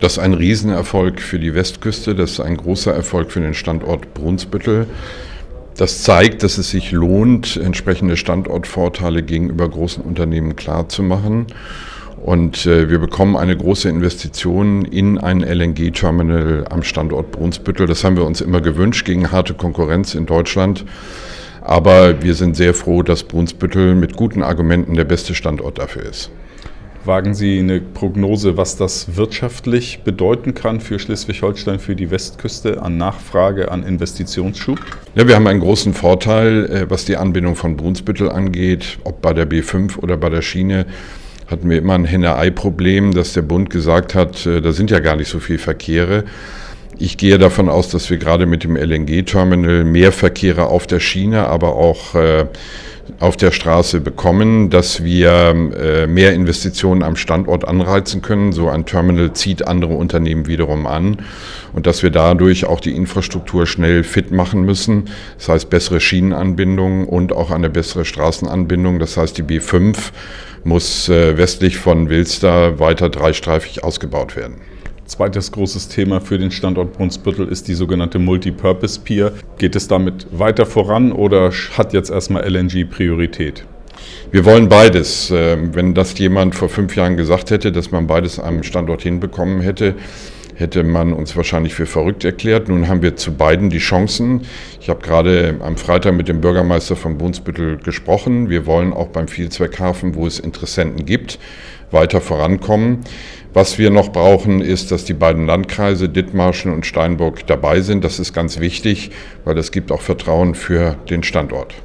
Das ist ein Riesenerfolg für die Westküste, das ist ein großer Erfolg für den Standort Brunsbüttel. Das zeigt, dass es sich lohnt, entsprechende Standortvorteile gegenüber großen Unternehmen klarzumachen. Und wir bekommen eine große Investition in ein LNG-Terminal am Standort Brunsbüttel. Das haben wir uns immer gewünscht gegen harte Konkurrenz in Deutschland. Aber wir sind sehr froh, dass Brunsbüttel mit guten Argumenten der beste Standort dafür ist. Wagen Sie eine Prognose, was das wirtschaftlich bedeuten kann für Schleswig-Holstein, für die Westküste an Nachfrage, an Investitionsschub? Ja, wir haben einen großen Vorteil, was die Anbindung von Brunsbüttel angeht. Ob bei der B5 oder bei der Schiene hatten wir immer ein Henne-Ei-Problem, dass der Bund gesagt hat, da sind ja gar nicht so viele Verkehre. Ich gehe davon aus, dass wir gerade mit dem LNG-Terminal mehr Verkehre auf der Schiene, aber auch auf der Straße bekommen, dass wir mehr Investitionen am Standort anreizen können. So ein Terminal zieht andere Unternehmen wiederum an und dass wir dadurch auch die Infrastruktur schnell fit machen müssen. Das heißt bessere Schienenanbindung und auch eine bessere Straßenanbindung. Das heißt die B5 muss westlich von Wilster weiter dreistreifig ausgebaut werden. Zweites großes Thema für den Standort Brunsbüttel ist die sogenannte Multipurpose Pier. Geht es damit weiter voran oder hat jetzt erstmal LNG Priorität? Wir wollen beides. Wenn das jemand vor 5 Jahren gesagt hätte, dass man beides am Standort hinbekommen hätte, hätte man uns wahrscheinlich für verrückt erklärt. Nun haben wir zu beiden die Chancen. Ich habe gerade am Freitag mit dem Bürgermeister von Brunsbüttel gesprochen. Wir wollen auch beim Vielzweckhafen, wo es Interessenten gibt, weiter vorankommen. Was wir noch brauchen, ist, dass die beiden Landkreise Dithmarschen und Steinburg dabei sind. Das ist ganz wichtig, weil das gibt auch Vertrauen für den Standort.